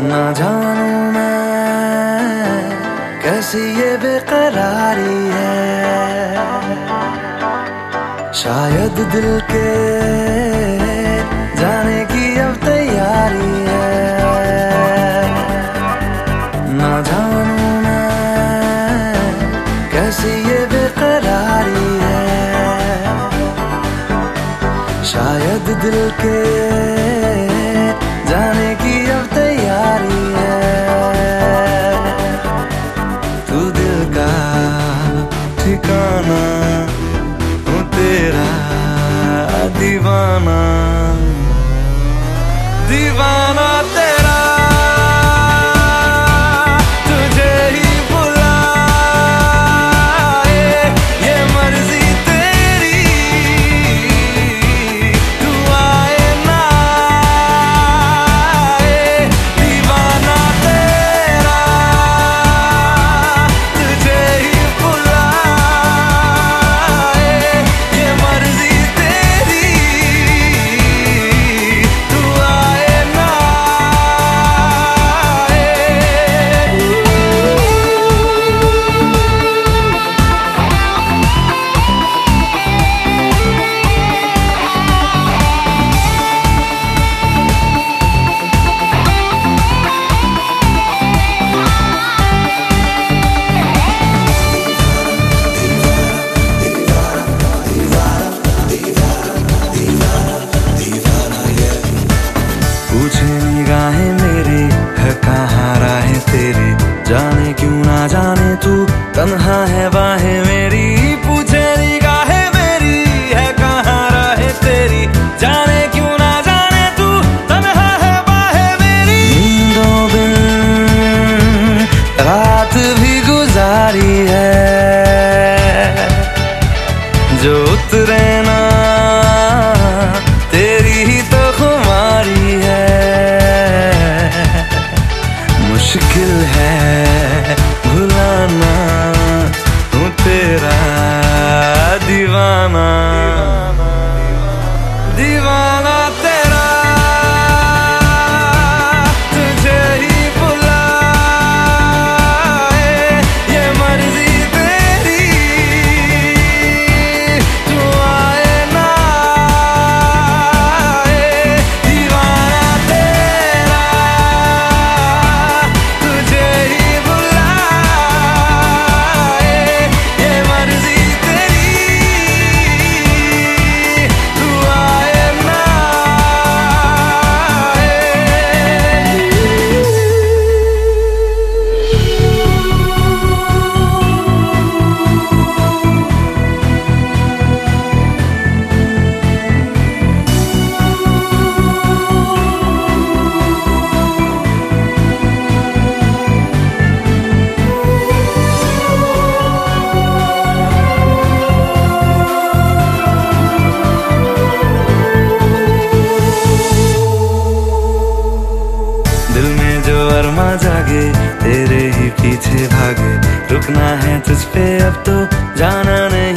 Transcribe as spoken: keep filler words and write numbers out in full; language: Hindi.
ना जानू मैं कैसी ये बेकरारी है, शायद दिल के जाने की अब तैयारी है। ना जानू मैं कैसी ये बेकरारी है, शायद दिल के जाने की अब तैयारी है। तू दिल का ठिकाना, हूँ तेरा दीवाना, दीवाना तेरा, तुझे ही बुलाए ये मर्जी तेरी, तू आए ना आए, दीवाना तेरा, तुझे ही बुलाए ये मर्जी तेरी, तू आए ना पूछे निगाहें मेरी है कहाँ राहें तेरी, जाने क्यों ना जाने तू तन्हा है बाहें मेरी। पूछे निगाहें मेरी है कहाँ राहें तेरी, जाने क्यों ना जाने तू तन्हा है बाहें मेरी। नींदों बिन रात भी गुजारी है, जो उतरे ना तेरी ही तो खुमारी है। मुश्किल है भुलाना, हूँ तेरा दीवाना, दीवाना तेरा, तुझे ही बुलाए ये मर्जी तेरी, तू आए ना आए, दीवाना तेरा, तुझे ही बुलाए ये मर्जी तेरी, तू आए ना दिल में जो अरमा जागे तेरे ही पीछे भागे, रुकना है तुझ पे अब तो जाना नहीं।